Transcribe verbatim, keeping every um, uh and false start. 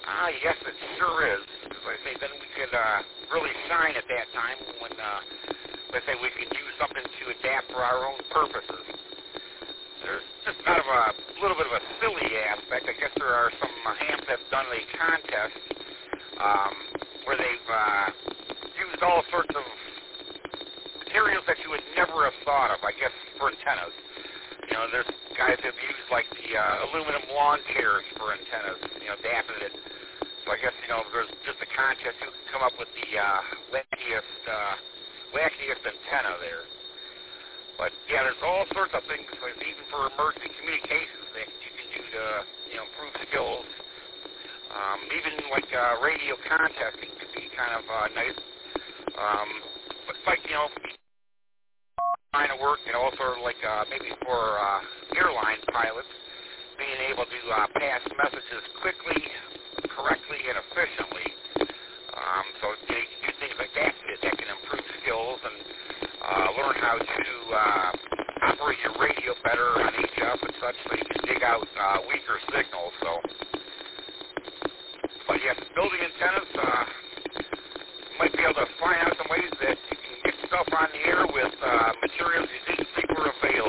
Ah, yes, it sure is. As I say, then we could uh, really shine at that time when, uh, let's say, we could use something to adapt for our own purposes. There's just kind of a little bit of a silly aspect. I guess there are some uh, hams that have done a contest um, where they've uh, used all sorts of materials that you would never have thought of, I guess, for antennas. You know, there's guys that have used, like, the uh, aluminum lawn chairs for antennas, you know, adapted it. So I guess, you know, there's just a contest who can come up with the uh, wackiest, uh, wackiest antenna there. But, yeah, there's all sorts of things, like, even for emergency communications that you can do to, you know, improve skills. Um, even, like, uh, radio contesting could be kind of uh, nice. Um, but, like, you know, line of work, and also, like, uh, maybe for uh, airline pilots, being able to uh, pass messages quickly, correctly, and efficiently. Um, so you, know, you can do things like that that can improve skills and uh, learn how to uh, operate your radio better on H F and such, so you can dig out uh, weaker signals. So, but yes, building antennas, uh, you might be able to find out some ways that you can get stuff on the air with uh, materials you didn't think were available.